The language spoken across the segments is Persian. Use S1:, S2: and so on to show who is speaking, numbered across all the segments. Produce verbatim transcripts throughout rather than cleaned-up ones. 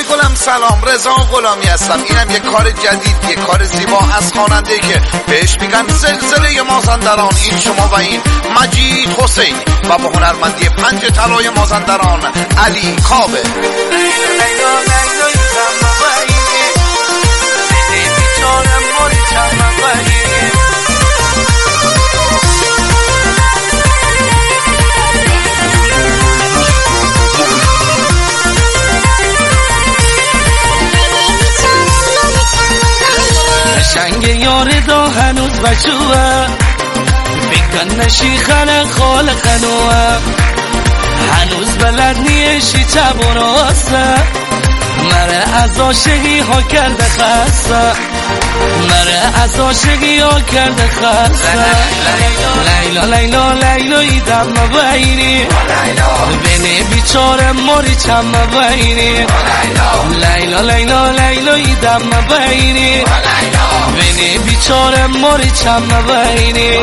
S1: های گلم سلام، رضا غلامی هستم. اینم یه کار جدید، یه کار زیبا از خواننده که بهش میگن زلزله مازندران. این شما و این مجید حسینی و با هنرمندی پنج طلای مازندران علی کاوه.
S2: قشنگ یار دا هنوز بچوه بکن نشی خلق خالق خنوه هنوز بلد نیشی چپ و راسته مره از عاشقی ها کرده خسته مره از عاشقی ها کرده خسته لیلا لیلا لیلا دم مبینی بینی بیچاره موری چم مبینی لیلا لیلا لیلا دم مبینی بینی بیچاره موری چم مبینی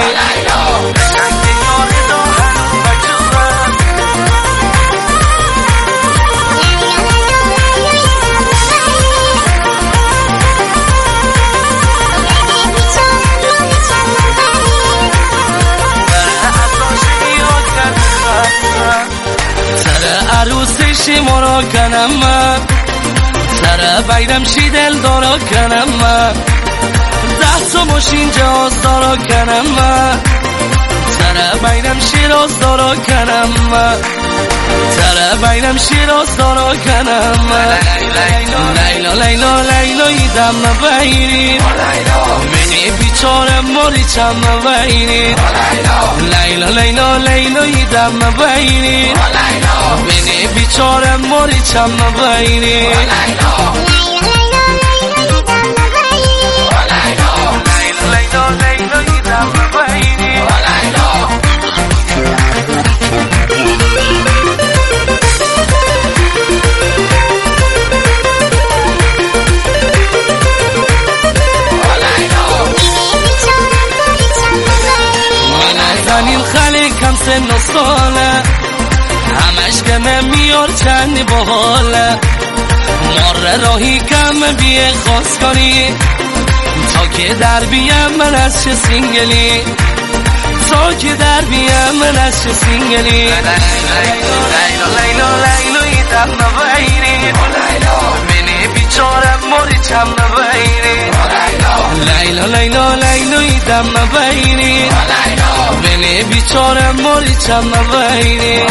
S2: عروسشی مرا کنم من سر بیرم شی دل دارا کنم من ده تا ماشین جاز دارا کنم من سر بیرم شیراز دارا کنم من سر بیرم شیراز دارا کنم من لیلا لیلا لیلا دم مبینی منی بیچاره موری چم مبینی لیلا لیلا لیلا دم مبینی منی بیچاره موری چم مبینی زنیم خالی کم سن و ساله همش کمه میار چندی باحاله مار راهی کم بیه خواست کنی تا که در بیم من از چه سینگلی تا که در بیم من از چه سینگلی لیلا لیلا لیلا دم نبینی منی بیچاره موری چم نبینی لیلا لیلا لیلا دم نبینی منی بیچاره موری چم نبینی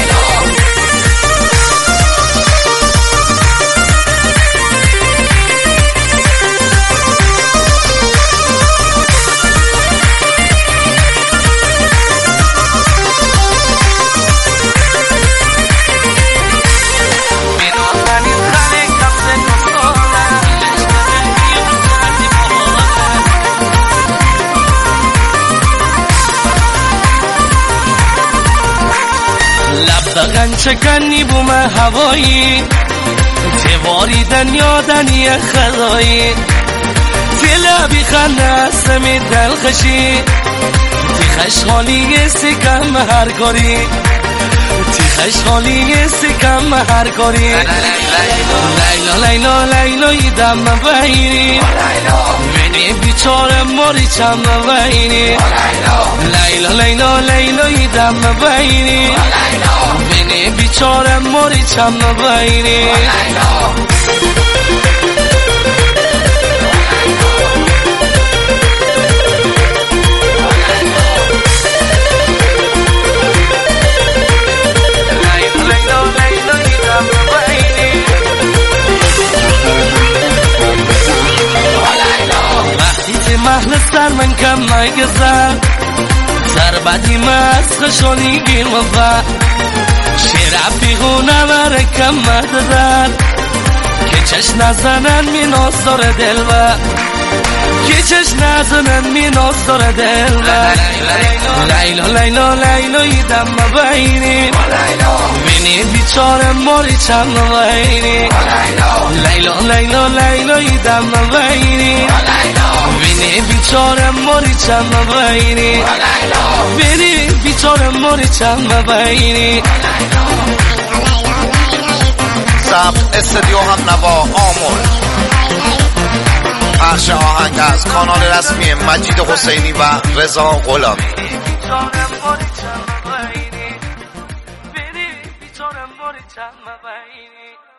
S2: بغن چکنی بوم هوایی تواریدن یادنی خدایی تلابی خنده سمی دلخشی تی خشحالی سکم هر کاری تی خشحالی سکم هر کاری لیلا لیلا لیلا دم مبینی منی بیچاره موری چم مبینی لیلا لیلا لیلا دم مبینی منی بیچاره موری چم مبینی محل سر من کم نگذر سر بدی مسخ شونی گیر مفر شیر بیغونه بره کم مددر که چش نزنن می ناز داره دل و که چش نزنن می ناز داره دل و لیلا لیلا لیلا دم مبینی منی بیچاره موری چم مبینی لیلا لیلا لیلا دم مبینی منی بیچاره موری چم مبینی منی بیچاره موری چم مبینی
S1: ضبط استودیو هم نوا آمل. پخش آهنگ از کانال رسمی مجید حسینی و رضا غلامی.
S2: بری بیچارم باری چند مبینی